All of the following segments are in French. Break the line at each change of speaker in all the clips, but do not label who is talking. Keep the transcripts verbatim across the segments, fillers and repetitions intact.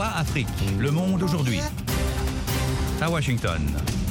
V O A Afrique, Le Monde aujourd'hui. À Washington.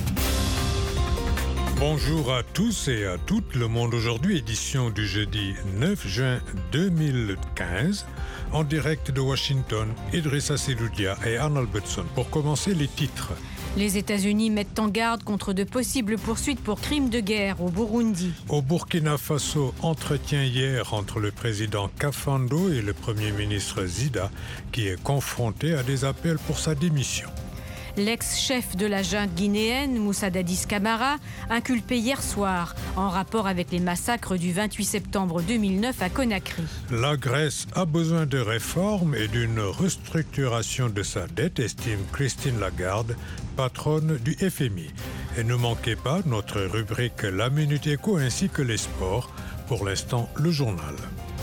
Bonjour à tous et à toutes, Le Monde aujourd'hui, édition du jeudi neuf juin deux mille quinze. En direct de Washington, Idrissa Seloudia et Arnold Butson. Pour commencer, les titres.
Les États-Unis mettent en garde contre de possibles poursuites pour crimes de guerre au Burundi.
Au Burkina Faso, entretien hier entre le président Kafando et le premier ministre Zida, qui est confronté à des appels pour sa démission.
L'ex-chef de la junte guinéenne, Moussa Dadis Camara, inculpé hier soir en rapport avec les massacres du vingt-huit septembre deux mille neuf à Conakry.
La Grèce a besoin de réformes et d'une restructuration de sa dette, estime Christine Lagarde, patronne du F M I. Et ne manquez pas notre rubrique La Minute Éco ainsi que les sports. Pour l'instant, le journal.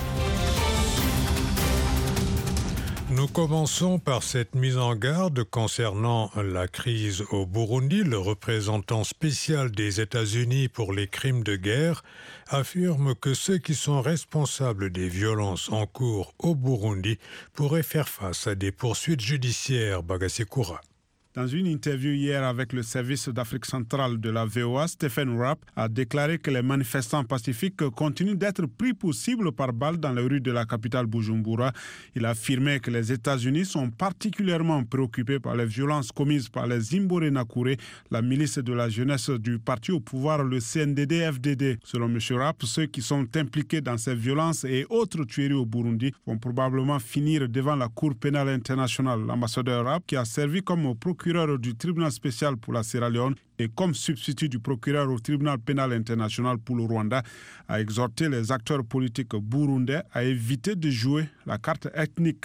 Nous commençons par cette mise en garde concernant la crise au Burundi. Le représentant spécial des États-Unis pour les crimes de guerre affirme que ceux qui sont responsables des violences en cours au Burundi pourraient faire face à des poursuites judiciaires. Bagasekura.
Dans une interview hier avec le service d'Afrique centrale de la V O A, Stephen Rapp a déclaré que les manifestants pacifiques continuent d'être pris pour cible par balles dans les rues de la capitale Bujumbura. Il a affirmé que les États-Unis sont particulièrement préoccupés par les violences commises par les Imbonerakure, la milice de la jeunesse du parti au pouvoir, le C N D D F D D. Selon M. Rapp, ceux qui sont impliqués dans ces violences et autres tueries au Burundi vont probablement finir devant la Cour pénale internationale. L'ambassadeur Rapp, qui a servi comme procureur du tribunal spécial pour la Sierra Leone et comme substitut du procureur au tribunal pénal international pour le Rwanda, a exhorté les acteurs politiques burundais à éviter de jouer la carte ethnique.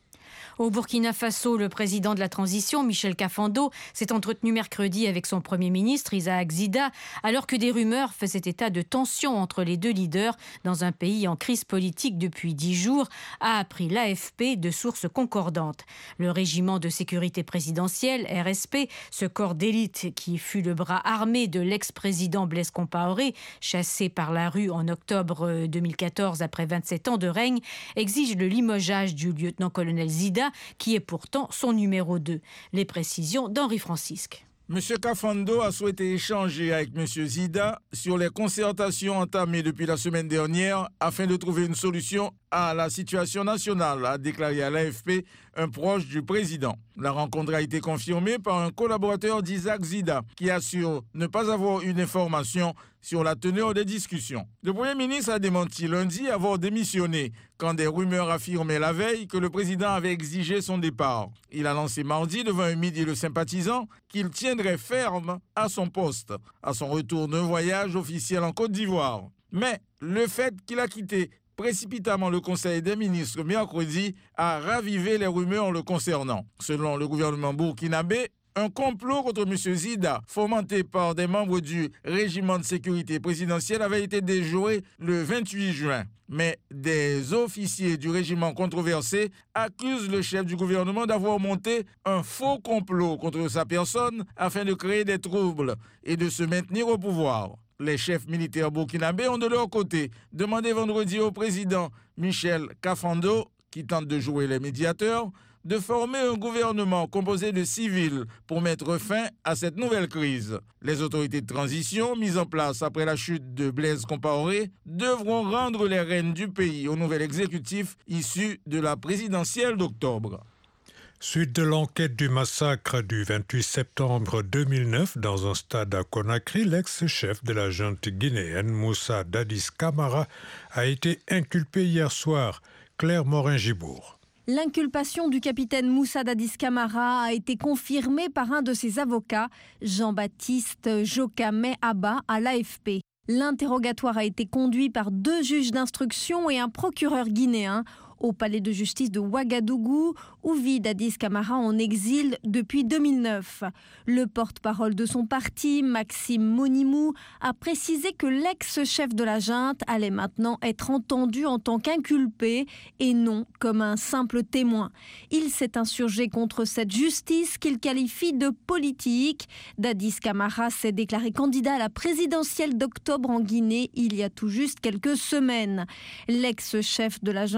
Au Burkina Faso, le président de la transition, Michel Kafando, s'est entretenu mercredi avec son premier ministre, Isaac Zida, alors que des rumeurs faisaient état de tensions entre les deux leaders dans un pays en crise politique depuis dix jours, a appris l'A F P de sources concordantes. Le régiment de sécurité présidentielle, R S P, ce corps d'élite qui fut le bras armé de l'ex-président Blaise Compaoré, chassé par la rue en octobre deux mille quatorze après vingt-sept ans de règne, exige le limogeage du lieutenant-colonel Zida, qui est pourtant son numéro deux. Les précisions d'Henri Francisque.
M. Kafando a souhaité échanger avec M. Zida sur les concertations entamées depuis la semaine dernière afin de trouver une solution à la situation nationale, a déclaré à l'A F P un proche du président. La rencontre a été confirmée par un collaborateur d'Isaac Zida qui assure ne pas avoir eu d'informations sur la teneur des discussions. Le Premier ministre a démenti lundi avoir démissionné quand des rumeurs affirmaient la veille que le président avait exigé son départ. Il a lancé mardi devant un midi le sympathisant qu'il tiendrait ferme à son poste, à son retour d'un voyage officiel en Côte d'Ivoire. Mais le fait qu'il a quitté précipitamment le Conseil des ministres mercredi a ravivé les rumeurs le concernant. Selon le gouvernement burkinabé, un complot contre M. Zida, fomenté par des membres du régiment de sécurité présidentielle, avait été déjoué le vingt-huit juin. Mais des officiers du régiment controversé accusent le chef du gouvernement d'avoir monté un faux complot contre sa personne afin de créer des troubles et de se maintenir au pouvoir. Les chefs militaires burkinabés ont de leur côté demandé vendredi au président Michel Kafando, qui tente de jouer les médiateurs, de former un gouvernement composé de civils pour mettre fin à cette nouvelle crise. Les autorités de transition, mises en place après la chute de Blaise Compaoré, devront rendre les rênes du pays au nouvel exécutif issu de la présidentielle d'octobre.
Suite de l'enquête du massacre du vingt-huit septembre deux mille neuf dans un stade à Conakry, l'ex-chef de la junte guinéenne, Moussa Dadis Camara, a été inculpé hier soir. Claire Morin-Gibourg.
L'inculpation du capitaine Moussa Dadis Camara a été confirmée par un de ses avocats, Jean-Baptiste Jokame Abba, à l'A F P. L'interrogatoire a été conduit par deux juges d'instruction et un procureur guinéen au palais de justice de Ouagadougou, où vit Dadis Camara en exil depuis deux mille neuf. Le porte-parole de son parti, Maxime Monimou, a précisé que l'ex-chef de la junte allait maintenant être entendu en tant qu'inculpé et non comme un simple témoin. Il s'est insurgé contre cette justice qu'il qualifie de politique. Dadis Camara s'est déclaré candidat à la présidentielle d'octobre en Guinée il y a tout juste quelques semaines. L'ex-chef de la junte guinéenne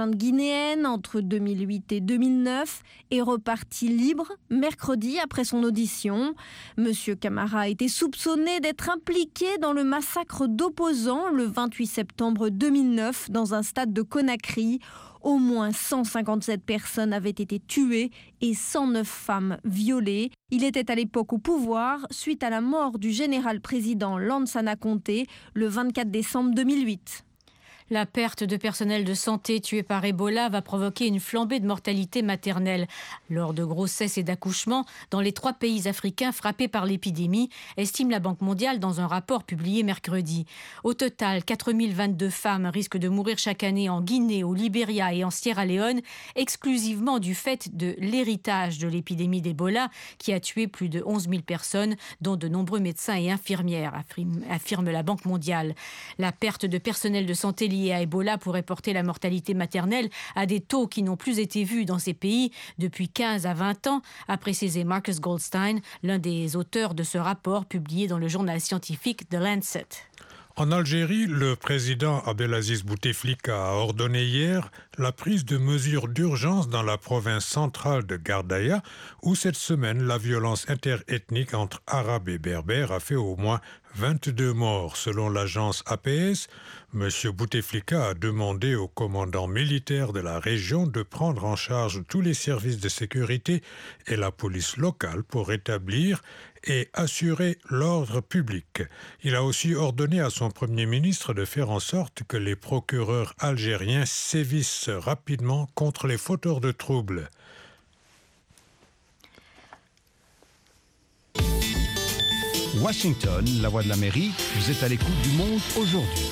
guinéenne entre deux mille huit et deux mille neuf, est reparti libre mercredi après son audition. Monsieur Camara a été soupçonné d'être impliqué dans le massacre d'opposants le vingt-huit septembre deux mille neuf dans un stade de Conakry. Au moins cent cinquante-sept personnes avaient été tuées et cent neuf femmes violées. Il était à l'époque au pouvoir suite à la mort du général-président Lansana Conté le vingt-quatre décembre deux mille huit.
La perte de personnel de santé tué par Ebola va provoquer une flambée de mortalité maternelle lors de grossesses et d'accouchements dans les trois pays africains frappés par l'épidémie, estime la Banque mondiale dans un rapport publié mercredi. Au total, quatre mille vingt-deux femmes risquent de mourir chaque année en Guinée, au Libéria et en Sierra Leone, exclusivement du fait de l'héritage de l'épidémie d'Ebola qui a tué plus de onze mille personnes, dont de nombreux médecins et infirmières, affirme la Banque mondiale. La perte de personnel de santé liée à Ebola pourrait porter la mortalité maternelle à des taux qui n'ont plus été vus dans ces pays depuis quinze à vingt ans, a précisé Marcus Goldstein, l'un des auteurs de ce rapport publié dans le journal scientifique The Lancet.
En Algérie, le président Abdelaziz Bouteflika a ordonné hier la prise de mesures d'urgence dans la province centrale de Gardaya, où cette semaine, la violence interethnique entre Arabes et Berbères a fait au moins vingt-deux morts. Selon l'agence A P S, M. Bouteflika a demandé au commandant militaire de la région de prendre en charge tous les services de sécurité et la police locale pour rétablir et assurer l'ordre public. Il a aussi ordonné à son Premier ministre de faire en sorte que les procureurs algériens sévissent rapidement contre les fauteurs de troubles.
Washington, la voix de l'Amérique, vous êtes à l'écoute du monde aujourd'hui.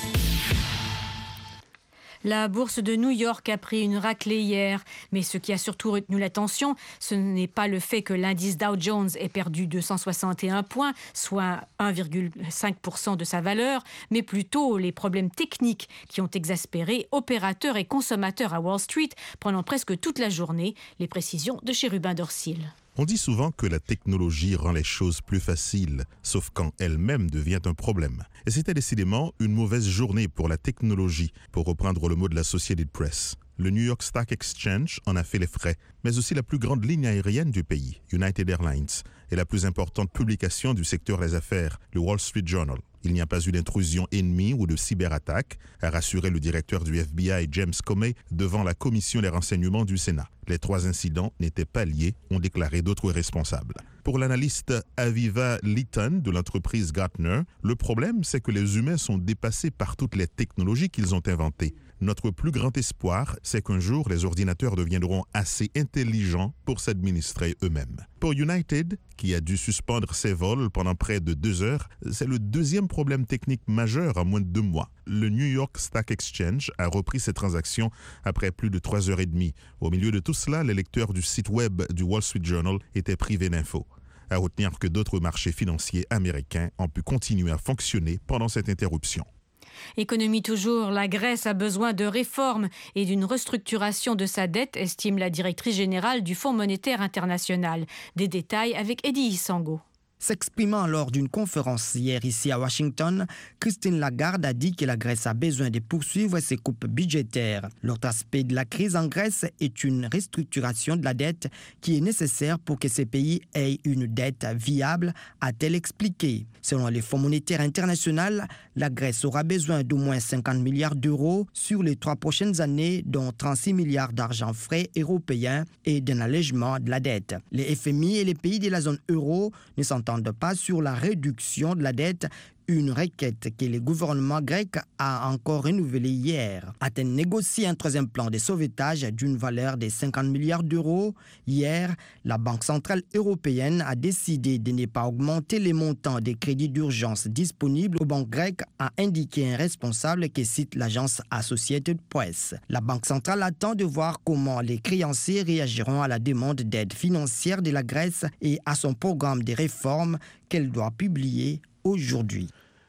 La bourse de New York a pris une raclée hier, mais ce qui a surtout retenu l'attention, ce n'est pas le fait que l'indice Dow Jones ait perdu deux cent soixante et un points, soit un virgule cinq pour cent de sa valeur, mais plutôt les problèmes techniques qui ont exaspéré opérateurs et consommateurs à Wall Street pendant presque toute la journée. Les précisions de Chérubin Dorsil.
On dit souvent que la technologie rend les choses plus faciles, sauf quand elle-même devient un problème. Et c'était décidément une mauvaise journée pour la technologie, pour reprendre le mot de la Associated Press. Le New York Stock Exchange en a fait les frais, mais aussi la plus grande ligne aérienne du pays, United Airlines, et la plus importante publication du secteur des affaires, le Wall Street Journal. Il n'y a pas eu d'intrusion ennemie ou de cyberattaque, a rassuré le directeur du F B I, James Comey, devant la commission des renseignements du Sénat. Les trois incidents n'étaient pas liés, ont déclaré d'autres responsables. Pour l'analyste Aviva Litton de l'entreprise Gartner, le problème, c'est que les humains sont dépassés par toutes les technologies qu'ils ont inventées. Notre plus grand espoir, c'est qu'un jour, les ordinateurs deviendront assez intelligents pour s'administrer eux-mêmes. Pour United, qui a dû suspendre ses vols pendant près de deux heures, c'est le deuxième problème technique majeur en moins de deux mois. Le New York Stock Exchange a repris ses transactions après plus de trois heures et demie. Au milieu de tout cela, les lecteurs du site web du Wall Street Journal étaient privés d'infos. À retenir que d'autres marchés financiers américains ont pu continuer à fonctionner pendant cette interruption.
Économie toujours, la Grèce a besoin de réformes et d'une restructuration de sa dette, estime la directrice générale du Fonds monétaire international. Des détails avec Eddie Isango.
S'exprimant lors d'une conférence hier ici à Washington, Christine Lagarde a dit que la Grèce a besoin de poursuivre ses coupes budgétaires. L'autre aspect de la crise en Grèce est une restructuration de la dette qui est nécessaire pour que ces pays aient une dette viable, a-t-elle expliqué. Selon les Fonds monétaires internationaux, la Grèce aura besoin d'au moins cinquante milliards d'euros sur les trois prochaines années, dont trente-six milliards d'argent frais européens et d'un allègement de la dette. Les F M I et les pays de la zone euro ne s'entendent pas sur la réduction de la dette, une requête que le gouvernement grec a encore renouvelée hier. Athènes négocie un troisième plan de sauvetage d'une valeur de cinquante milliards d'euros. Hier, la Banque centrale européenne a décidé de ne pas augmenter les montants des crédits d'urgence disponibles aux banques grecques, a indiqué un responsable qui cite l'agence Associated Press. La Banque centrale attend de voir comment les créanciers réagiront à la demande d'aide financière de la Grèce et à son programme de réformes qu'elle doit publier aujourd'hui.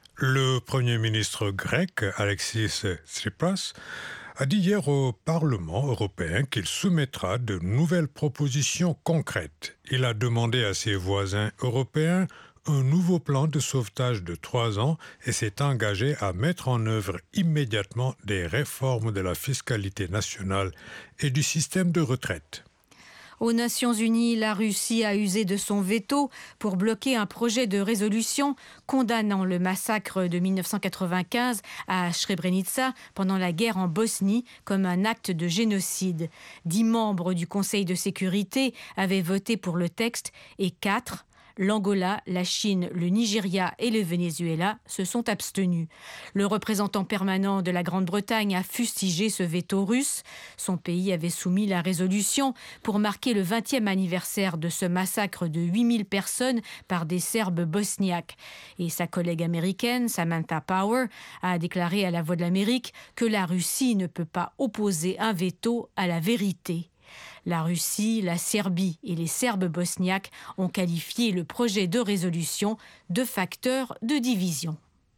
Le Premier ministre grec, Alexis Tsipras, a dit hier au Parlement européen qu'il soumettra de nouvelles propositions concrètes. Il a demandé à ses voisins européens un nouveau plan de sauvetage de trois ans et s'est engagé à mettre en œuvre immédiatement des réformes de la fiscalité nationale et du système de retraite.
Aux Nations Unies, la Russie a usé de son veto pour bloquer un projet de résolution condamnant le massacre de mille neuf cent quatre-vingt-quinze à Srebrenica pendant la guerre en Bosnie comme un acte de génocide. Dix membres du Conseil de sécurité avaient voté pour le texte et quatre, l'Angola, la Chine, le Nigeria et le Venezuela se sont abstenus. Le représentant permanent de la Grande-Bretagne a fustigé ce veto russe. Son pays avait soumis la résolution pour marquer le vingtième anniversaire de ce massacre de huit mille personnes par des Serbes bosniaques. Et sa collègue américaine, Samantha Power, a déclaré à La Voix de l'Amérique que la Russie ne peut pas opposer un veto à la vérité. La Russie, la Serbie et les Serbes bosniaques ont qualifié le projet de résolution de facteur de division.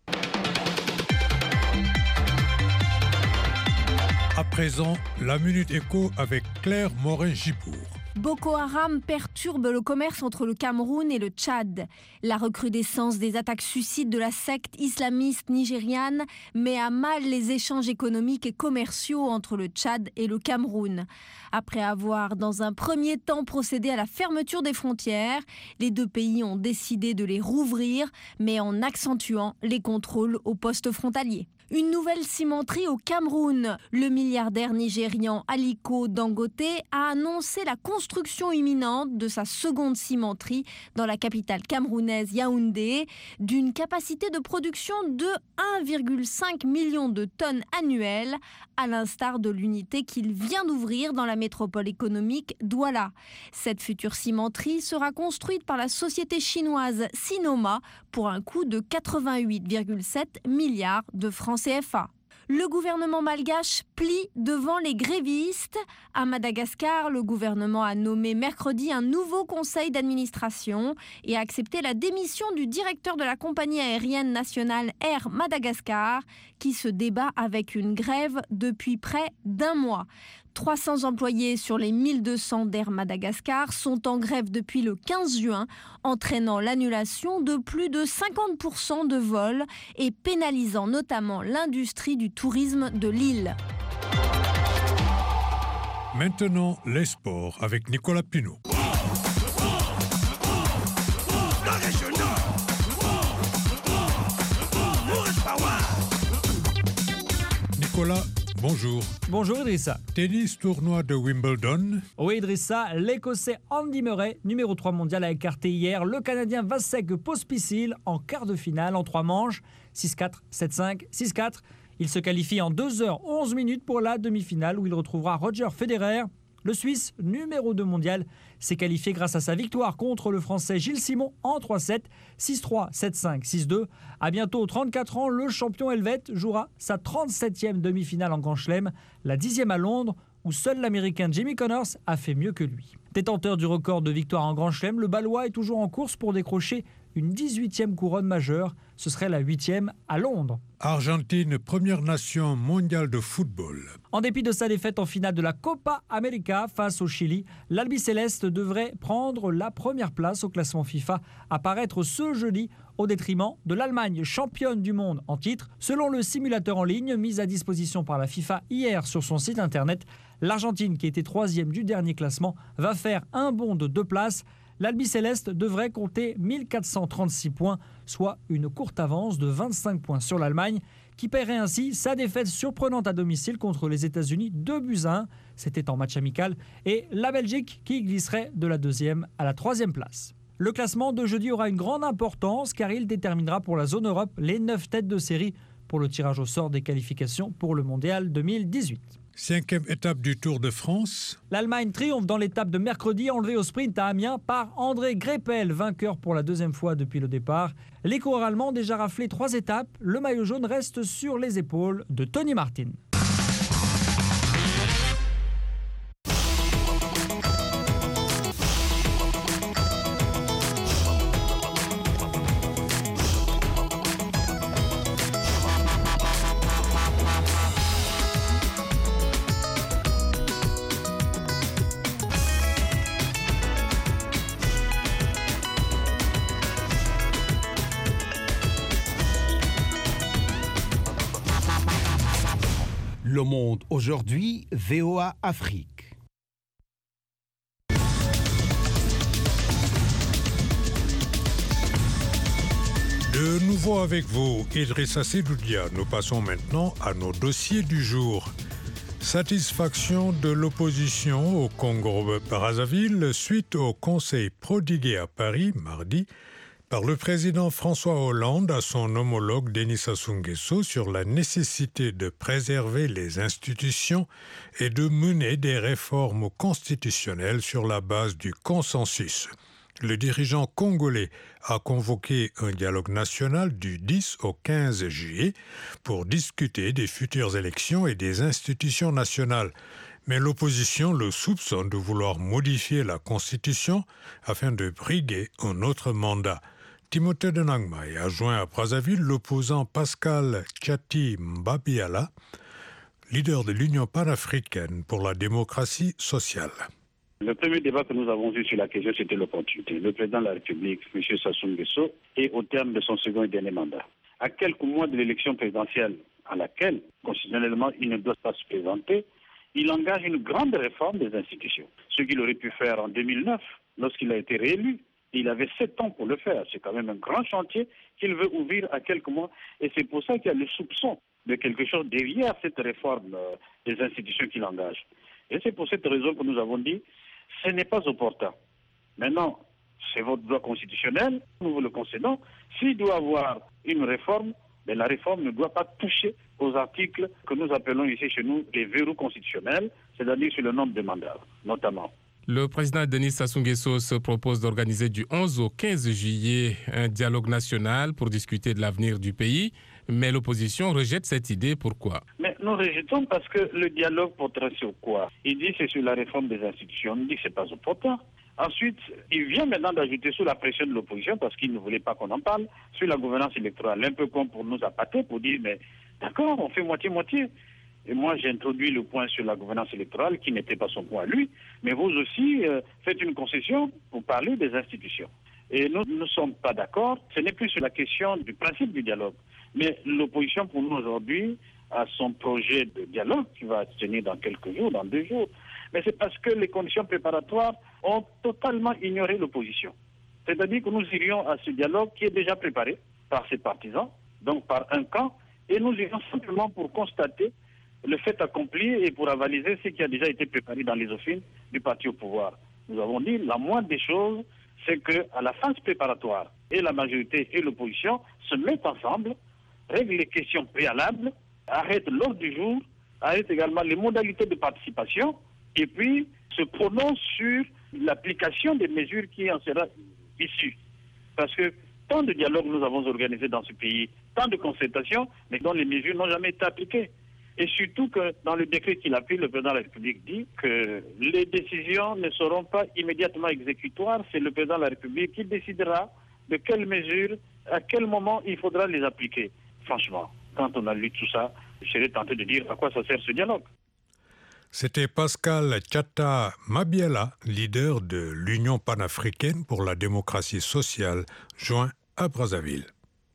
À présent, la Minute Éco avec Claire Morin-Gibourg.
Boko Haram perturbe le commerce entre le Cameroun et le Tchad. La recrudescence des attaques suicides de la secte islamiste nigériane met à mal les échanges économiques et commerciaux entre le Tchad et le Cameroun. Après avoir, dans un premier temps, procédé à la fermeture des frontières, les deux pays ont décidé de les rouvrir, mais en accentuant les contrôles aux postes frontaliers. Une nouvelle cimenterie au Cameroun. Le milliardaire nigérian Aliko Dangote a annoncé la construction imminente de sa seconde cimenterie dans la capitale camerounaise Yaoundé, d'une capacité de production de un virgule cinq million de tonnes annuelles, à l'instar de l'unité qu'il vient d'ouvrir dans la métropole économique Douala. Cette future cimenterie sera construite par la société chinoise Sinoma pour un coût de quatre-vingt-huit virgule sept milliards de francs C F A. Le gouvernement malgache plie devant les grévistes. À Madagascar, le gouvernement a nommé mercredi un nouveau conseil d'administration et a accepté la démission du directeur de la compagnie aérienne nationale Air Madagascar, qui se débat avec une grève depuis près d'un mois. trois cents employés sur les mille deux cents d'Air Madagascar sont en grève depuis le quinze juin, entraînant l'annulation de plus de cinquante pour cent de vols et pénalisant notamment l'industrie du tourisme de l'île.
Maintenant, les sports avec Nicolas Pinault. Nicolas, bonjour.
Bonjour Idrissa.
Tennis tournoi de Wimbledon.
Oui Idrissa, l'Écossais Andy Murray, numéro trois mondial, a écarté hier le Canadien Vasek Pospisil en quart de finale en trois manches, six quatre, sept cinq, six quatre. Il se qualifie en deux heures onze minutes pour la demi-finale où il retrouvera Roger Federer. Le Suisse, numéro deux mondial, s'est qualifié grâce à sa victoire contre le Français Gilles Simon en trois sept, six trois, sept cinq, six deux. À bientôt trente-quatre ans, le champion helvète jouera sa trente-septième demi-finale en Grand Chelem, la dixième à Londres, où seul l'Américain Jimmy Connors a fait mieux que lui. Détenteur du record de victoire en Grand Chelem, le Balois est toujours en course pour décrocher une dix-huitième couronne majeure. Ce serait la huitième à Londres.
Argentine, première nation mondiale de football.
En dépit de sa défaite en finale de la Copa América face au Chili, l'Albiceleste devrait prendre la première place au classement FIFA, apparaître ce jeudi au détriment de l'Allemagne, championne du monde en titre. Selon le simulateur en ligne mis à disposition par la FIFA hier sur son site internet, l'Argentine, qui était troisième du dernier classement, va faire un bond de deux places. L'Albiceleste devrait compter mille quatre cent trente-six points, soit une courte avance de vingt-cinq points sur l'Allemagne, qui paierait ainsi sa défaite surprenante à domicile contre les États-Unis deux buts à un. C'était en match amical. Et la Belgique qui glisserait de la deuxième à la troisième place. Le classement de jeudi aura une grande importance car il déterminera pour la zone Europe les neuf têtes de série pour le tirage au sort des qualifications pour le Mondial deux mille dix-huit.
Cinquième étape du Tour de France.
L'Allemagne triomphe dans l'étape de mercredi, enlevée au sprint à Amiens par André Greipel, vainqueur pour la deuxième fois depuis le départ. Les coureurs allemands ont déjà raflé trois étapes. Le maillot jaune reste sur les épaules de Tony Martin.
Le Monde aujourd'hui, V O A Afrique.
De nouveau avec vous, Idrissa Sedoudia. Nous passons maintenant à nos dossiers du jour. Satisfaction de l'opposition au Congo-Brazzaville suite au conseil prodigué à Paris mardi par le président François Hollande à son homologue Denis Sassou Nguesso sur la nécessité de préserver les institutions et de mener des réformes constitutionnelles sur la base du consensus. Le dirigeant congolais a convoqué un dialogue national du dix au quinze juillet pour discuter des futures élections et des institutions nationales. Mais l'opposition le soupçonne de vouloir modifier la Constitution afin de briguer un autre mandat. Timothée Denangmai a joint à Brazzaville l'opposant Pascal Tchati Mbabiala, leader de l'Union panafricaine pour la démocratie sociale.
Le premier débat que nous avons eu sur la question, c'était l'opportunité. Le président de la République, M. Sassou Nguesso, est au terme de son second et dernier mandat. À quelques mois de l'élection présidentielle à laquelle, constitutionnellement, il ne doit pas se présenter, il engage une grande réforme des institutions. Ce qu'il aurait pu faire en deux mille neuf, lorsqu'il a été réélu. Il avait sept ans pour le faire. C'est quand même un grand chantier qu'il veut ouvrir à quelques mois. Et c'est pour ça qu'il y a le soupçon de quelque chose derrière cette réforme euh, des institutions qu'il engage. Et c'est pour cette raison que nous avons dit ce n'est pas opportun. Maintenant, c'est votre droit constitutionnel, nous vous le concédons. S'il doit y avoir une réforme, mais la réforme ne doit pas toucher aux articles que nous appelons ici chez nous les verrous constitutionnels, c'est-à-dire sur le nombre de mandats, notamment.
Le président Denis Sassou Nguesso se propose d'organiser du onze au quinze juillet un dialogue national pour discuter de l'avenir du pays, mais l'opposition rejette cette idée. Pourquoi ?
Mais nous rejetons parce que le dialogue porterait sur quoi ? Il dit que c'est sur la réforme des institutions, il dit que ce n'est pas opportun. Ensuite, il vient maintenant d'ajouter sous la pression de l'opposition, parce qu'il ne voulait pas qu'on en parle, sur la gouvernance électorale, un peu comme pour nous appâter, pour dire, mais d'accord, on fait moitié-moitié. Et moi, j'ai introduit le point sur la gouvernance électorale, qui n'était pas son point à lui, mais vous aussi euh, faites une concession pour parler des institutions. Et nous ne sommes pas d'accord, ce n'est plus sur la question du principe du dialogue. Mais l'opposition, pour nous aujourd'hui, a son projet de dialogue qui va se tenir dans quelques jours, dans deux jours. Mais c'est parce que les conditions préparatoires ont totalement ignoré l'opposition. C'est-à-dire que nous irions à ce dialogue qui est déjà préparé par ses partisans, donc par un camp, et nous irions simplement pour constater le fait accompli et pour avaliser ce qui a déjà été préparé dans les officines du parti au pouvoir. Nous avons dit la moindre des choses, c'est qu'à la phase préparatoire, et la majorité et l'opposition se mettent ensemble, règlent les questions préalables, arrêtent l'ordre du jour, arrêtent également les modalités de participation, et puis se prononcent sur l'application des mesures qui en sera issue. Parce que tant de dialogues nous avons organisés dans ce pays, tant de concertations, mais dont les mesures n'ont jamais été appliquées. Et surtout que dans le décret qu'il a pris, le président de la République dit que les décisions ne seront pas immédiatement exécutoires. C'est le président de la République qui décidera de quelles mesures, à quel moment il faudra les appliquer. Franchement, quand on a lu tout ça, je serais tenté de dire à quoi ça sert ce dialogue.
C'était Pascal Tchata Mabiala, leader de l'Union panafricaine pour la démocratie sociale, joint à Brazzaville.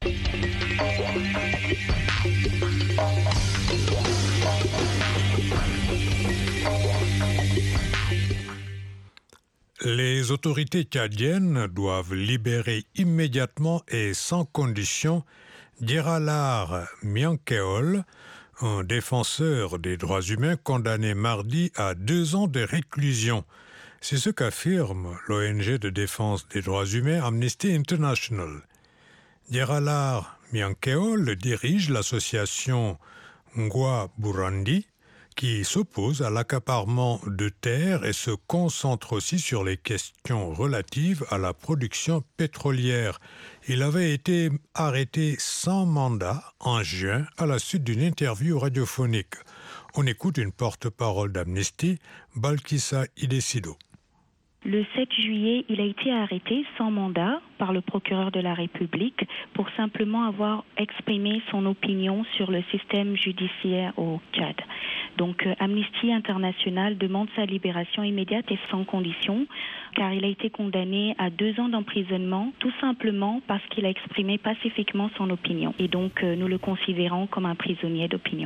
Les autorités tchadiennes doivent libérer immédiatement et sans condition Djiralar Miankeol, un défenseur des droits humains condamné mardi à deux ans de réclusion. C'est ce qu'affirme l'O N G de défense des droits humains Amnesty International. Djiralar Miankeol dirige l'association Ngwa Burandi, qui s'oppose à l'accaparement de terres et se concentre aussi sur les questions relatives à la production pétrolière. Il avait été arrêté sans mandat en juin à la suite d'une interview radiophonique. On écoute une porte-parole d'Amnesty, Balkissa Idesido.
Le sept juillet, il a été arrêté sans mandat par le procureur de la République pour simplement avoir exprimé son opinion sur le système judiciaire au Tchad. Donc euh, Amnesty International demande sa libération immédiate et sans condition, car il a été condamné à deux ans d'emprisonnement, tout simplement parce qu'il a exprimé pacifiquement son opinion. Et donc euh, nous le considérons comme un prisonnier d'opinion.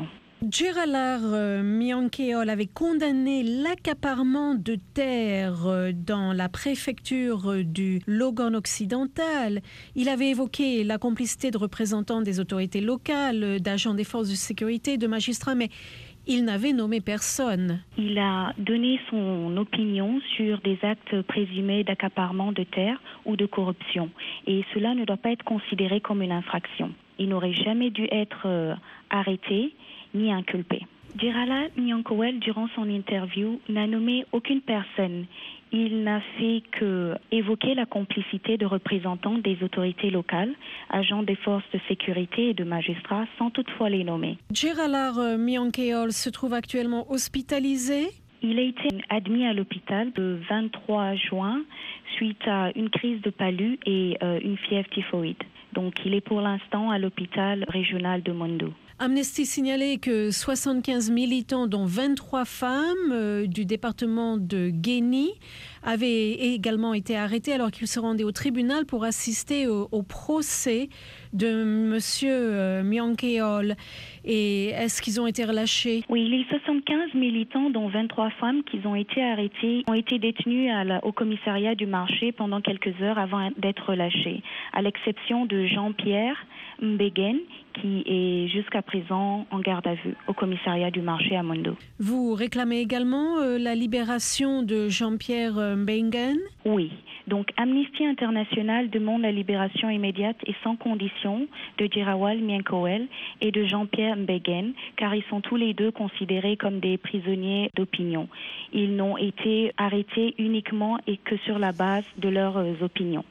Gerald Miankeol avait condamné l'accaparement de terres dans la préfecture du Logan occidental. Il avait évoqué la complicité de représentants des autorités locales, d'agents des forces de sécurité, de magistrats, mais il n'avait nommé personne.
Il a donné son opinion sur des actes présumés d'accaparement de terres ou de corruption. Et cela ne doit pas être considéré comme une infraction. Il n'aurait jamais dû être euh, arrêté ni inculpé. Gerald Miankeol, durant son interview, n'a nommé aucune personne. Il n'a fait que évoquer la complicité de représentants des autorités locales, agents des forces de sécurité et de magistrats, sans toutefois les nommer.
Gerald Miankeol se trouve actuellement hospitalisé.
Il a été admis à l'hôpital le vingt-trois juin suite à une crise de palu et euh, une fièvre typhoïde. Donc il est pour l'instant à l'hôpital régional de Mondo.
Amnesty signalait que soixante-quinze militants, dont vingt-trois femmes euh, du département de Guéni, avaient également été arrêtés alors qu'ils se rendaient au tribunal pour assister au, au procès de M. Euh, Miankeol. Et est-ce qu'ils ont été relâchés?
Oui, les soixante-quinze militants, dont vingt-trois femmes, qui ont été arrêtés, ont été détenus à la, au commissariat du marché pendant quelques heures avant d'être relâchés, à l'exception de Jean-Pierre Mbegen, qui est jusqu'à présent en garde à vue au commissariat du marché à Mondo.
Vous réclamez également euh, la libération de Jean-Pierre Mbegen?
Oui. Donc Amnesty International demande la libération immédiate et sans condition de Gerald Miankeol et de Jean-Pierre Mbegen, car ils sont tous les deux considérés comme des prisonniers d'opinion. Ils n'ont été arrêtés uniquement et que sur la base de leurs opinions.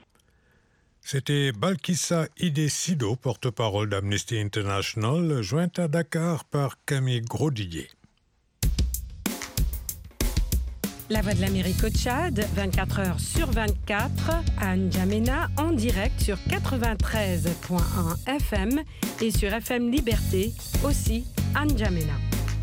C'était Balkissa Idesido, porte-parole d'Amnesty International, jointe à Dakar par Camille Grosdillet.
La Voix de l'Amérique au Tchad, vingt-quatre heures sur vingt-quatre, à N'Djamena, en direct sur quatre-vingt-treize virgule un F M et sur F M Liberté, aussi à N'Djamena.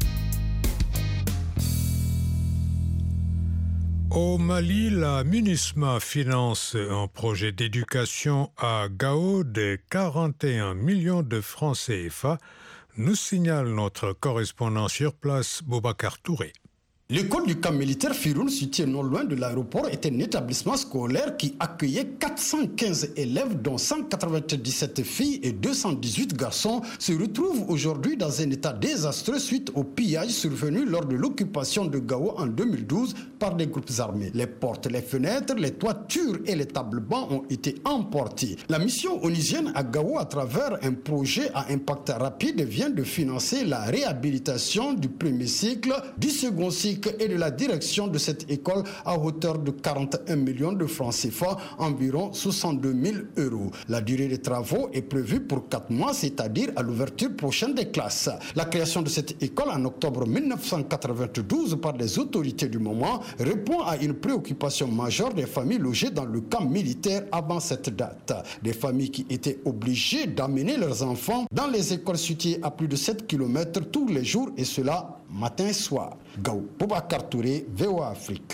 Au Mali, la MINUSMA finance un projet d'éducation à Gao de quarante et un millions de francs C F A, nous signale notre correspondant sur place, Boubacar Touré.
L'école du camp militaire Firoun, située non loin de l'aéroport, est un établissement scolaire qui accueillait quatre cent quinze élèves, dont cent quatre-vingt-dix-sept filles et deux cent dix-huit garçons, se retrouve aujourd'hui dans un état désastreux suite au pillage survenu lors de l'occupation de Gao en deux mille douze par des groupes armés. Les portes, les fenêtres, les toitures et les tables bancs ont été emportés. La mission onusienne à Gao, à travers un projet à impact rapide, vient de financer la réhabilitation du premier cycle, du second cycle et de la direction de cette école à hauteur de quarante et un millions de francs C F A, environ soixante-deux mille euros. La durée des travaux est prévue pour quatre mois, c'est-à-dire à, à l'ouverture prochaine des classes. La création de cette école en octobre mille neuf cent quatre-vingt-douze par les autorités du moment répond à une préoccupation majeure des familles logées dans le camp militaire avant cette date. Des familles qui étaient obligées d'amener leurs enfants dans les écoles situées à plus de sept kilomètres tous les jours, et cela matin et soir. Gao, Boubacar Touré, V O A Afrique.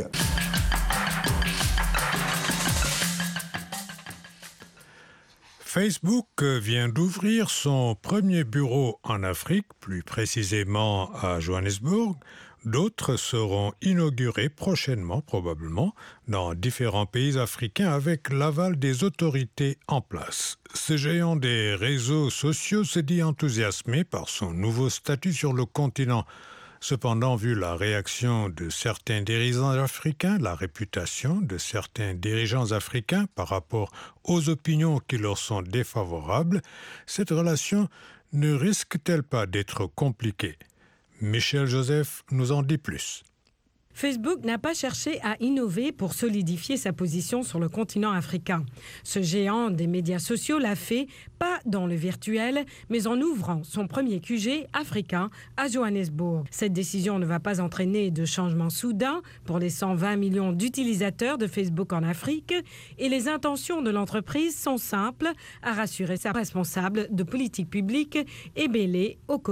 Facebook vient d'ouvrir son premier bureau en Afrique, plus précisément à Johannesburg. D'autres seront inaugurés prochainement, probablement, dans différents pays africains avec l'aval des autorités en place. Ce géant des réseaux sociaux se dit enthousiasmé par son nouveau statut sur le continent. Cependant, vu la réaction de certains dirigeants africains, la réputation de certains dirigeants africains par rapport aux opinions qui leur sont défavorables, cette relation ne risque-t-elle pas d'être compliquée? Michel Joseph nous en dit plus.
Facebook n'a pas cherché à innover pour solidifier sa position sur le continent africain. Ce géant des médias sociaux l'a fait, pas dans le virtuel, mais en ouvrant son premier Q G africain à Johannesburg. Cette décision ne va pas entraîner de changement soudain pour les cent vingt millions d'utilisateurs de Facebook en Afrique, et les intentions de l'entreprise sont simples, à rassurer sa responsable de politique publique, Ebele Okobi.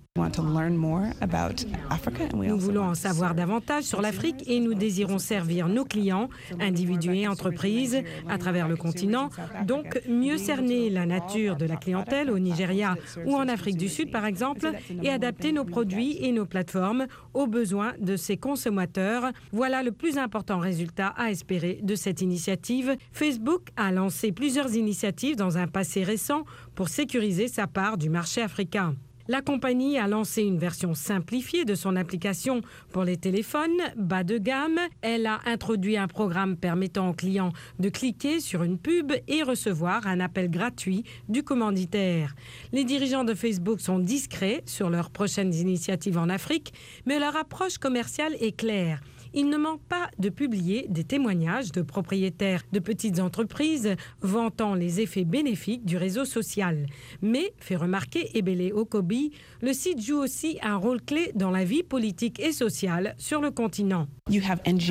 Nous voulons en savoir davantage sur l'Afrique et nous désirons servir nos clients, individus et entreprises, à travers le continent. Donc, mieux cerner la nature de la clientèle au Nigeria ou en Afrique du Sud, par exemple, et adapter nos produits et nos plateformes aux besoins de ces consommateurs. Voilà le plus important résultat à espérer de cette initiative. Facebook a lancé plusieurs initiatives dans un passé récent pour sécuriser sa part du marché africain. La compagnie a lancé une version simplifiée de son application pour les téléphones bas de gamme. Elle a introduit un programme permettant aux clients de cliquer sur une pub et recevoir un appel gratuit du commanditaire. Les dirigeants de Facebook sont discrets sur leurs prochaines initiatives en Afrique, mais leur approche commerciale est claire. Il ne manque pas de publier des témoignages de propriétaires de petites entreprises vantant les effets bénéfiques du réseau social. Mais, fait remarquer Ebele Okobi, le site joue aussi un rôle clé dans la vie politique et sociale sur le continent. Des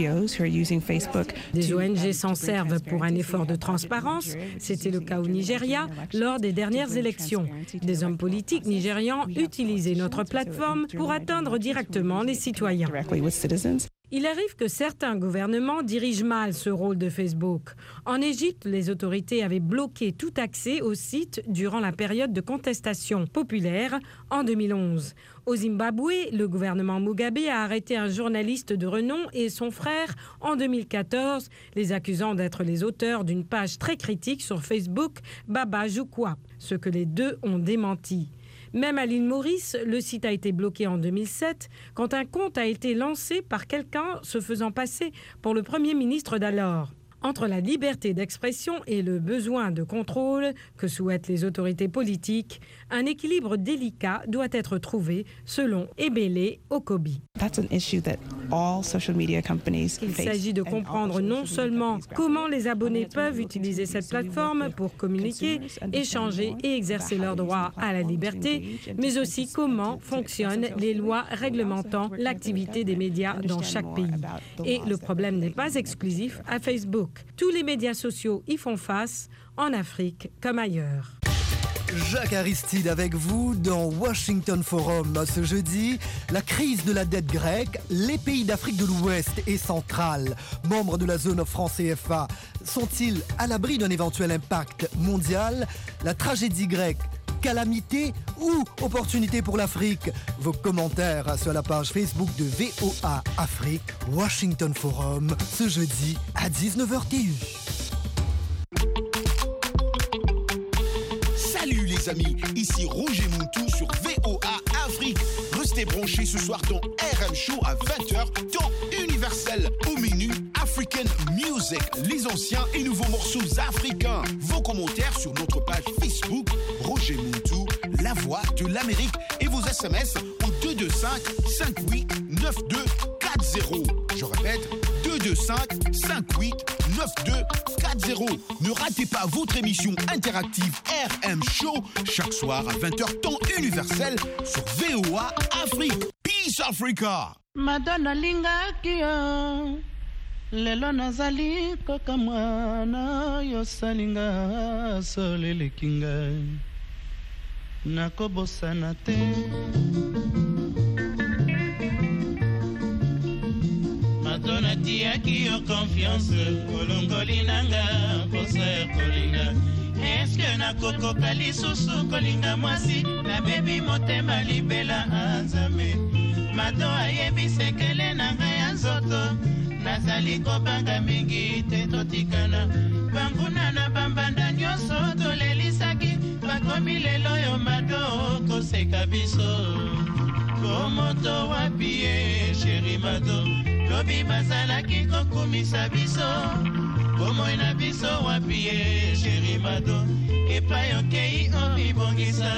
O N G s'en servent pour un effort de transparence. C'était le cas au Nigeria lors des dernières élections. Des hommes politiques nigérians utilisaient notre plateforme pour atteindre directement les citoyens. Il arrive que certains gouvernements dirigent mal ce rôle de Facebook. En Égypte, les autorités avaient bloqué tout accès au site durant la période de contestation populaire en deux mille onze. Au Zimbabwe, le gouvernement Mugabe a arrêté un journaliste de renom et son frère en deux mille quatorze, les accusant d'être les auteurs d'une page très critique sur Facebook, Baba Jukwa, ce que les deux ont démenti. Même à l'île Maurice, le site a été bloqué en deux mille sept quand un compte a été lancé par quelqu'un se faisant passer pour le Premier ministre d'alors. Entre la liberté d'expression et le besoin de contrôle que souhaitent les autorités politiques, un équilibre délicat doit être trouvé selon Ebele Okobi. Il s'agit de comprendre non seulement comment les abonnés peuvent utiliser cette plateforme pour communiquer, échanger et exercer leur droit à la liberté, mais aussi comment fonctionnent les lois réglementant l'activité des médias dans chaque pays. Et le problème n'est pas exclusif à Facebook. Tous les médias sociaux y font face, en Afrique comme ailleurs.
Jacques Aristide avec vous dans Washington Forum. Ce jeudi, la crise de la dette grecque, les pays d'Afrique de l'Ouest et centrale, membres de la zone franc C F A, sont-ils à l'abri d'un éventuel impact mondial? La tragédie grecque, calamité ou opportunité pour l'Afrique? Vos commentaires sur la page Facebook de V O A Afrique, Washington Forum, ce jeudi à dix-neuf heures T U.
Salut les amis, ici Roger Muntu sur V O A Afrique. Restez branchés ce soir dans R M Show à vingt heures, temps universel. Au menu, African Music, les anciens et nouveaux morceaux africains. Vos commentaires sur notre page Facebook, Roger Muntu, la voix de l'Amérique. Et vos S M S au deux deux cinq, cinq huit, neuf deux quatre zéro. Je répète, deux deux cinq, cinq huit, neuf deux quatre zéro. Ne ratez pas votre émission interactive R M Show chaque soir à vingt heures temps universel sur V O A Afrique. Peace Africa.
Madonna linga kia lelo nazali koka mwana yosalinga solele kinga nakobosana te. Madonna tiaki yo confiance kolongoli nanga posa kolinga. Est-ce que nakokoka lisusu kolinga mwasi nabebi motema libela anzame. Mado ayebi sekele nanga ya nzoto nazali kobanga mingi te totikana. Banguna na bambanda nyonso tolelisaki bakomi lelo yo Mado koseka biso. Komoto wapi ye chéri Mado lobi bazalaki kokumisa biso. Komo na biso wapi ye chéri Mado epai okei omibongisa.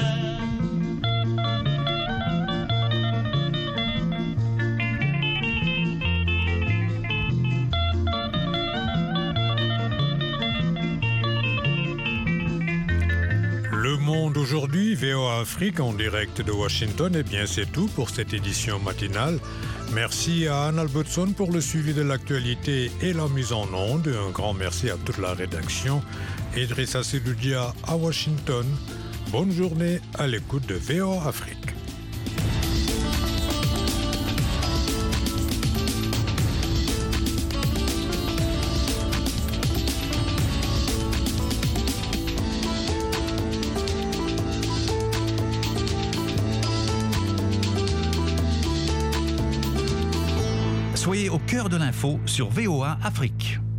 Le Monde aujourd'hui, V O A Afrique en direct de Washington. Et bien c'est tout pour cette édition matinale. Merci à Anne Albertson pour le suivi de l'actualité et la mise en onde. Un grand merci à toute la rédaction. Idrissa Seloudia à Washington. Bonne journée à l'écoute de V O A Afrique.
au cœur de l'info sur V O A Afrique.